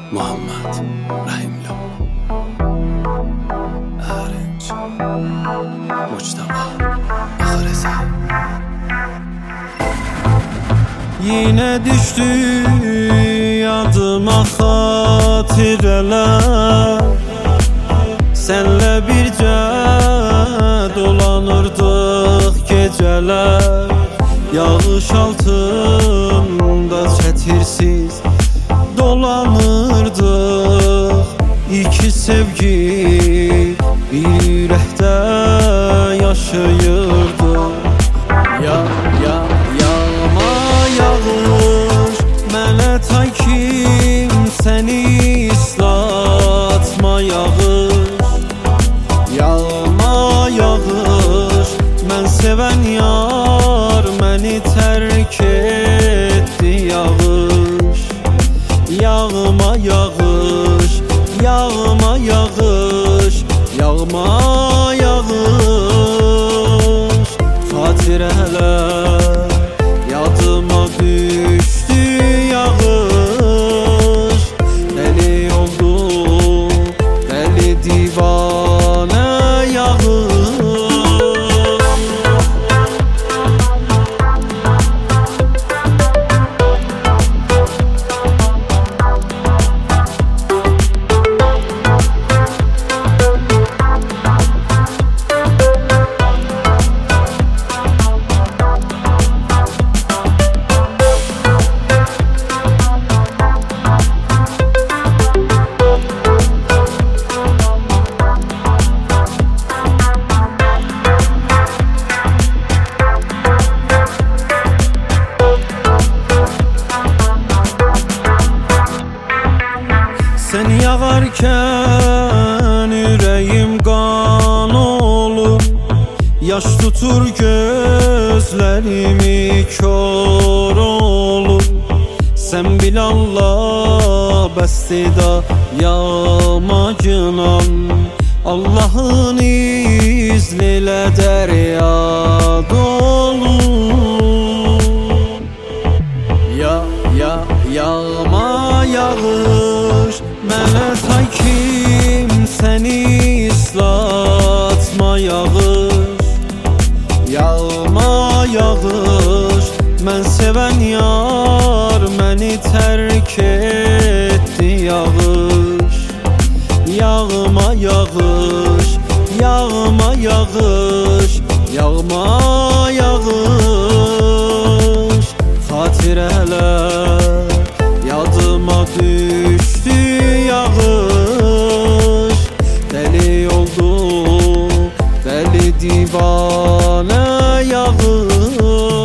Muhammed Rahimli Erinç Muçtaba Ahiresi. Yine düştü yadıma hatireler, senle birce dolanırdık geceler. Yağış altında çetirsiz dolanırdık, iki sevgi bir yürekte yaşayırdı. Yağma yağış mənə tay kimsəni ıslatma yağış. Yağma yağış mən sevən yar məni tərk etdi yağış. Yağma yağış, yağma yağış, yağma yağış. Xatirələr yadıma düşdü yağış. Deli oldu, deli divanə yağış. Sen yağarken yüreğim kan olur, yaş tutur gözlerimi kör olur. Sen bil Allah bestida yağmacınan, Allah'ın izniyle derya dolu. Yağma yağış mənə tay kimsəni ıslatma yağış. Yağma yağış mən sevən yar məni tərk etdi yağış. Yağma yağış, yağma yağış, yağma yağış. Xatirələr yadıma düşdü yağış. Deli oldu, deli divanə yağış.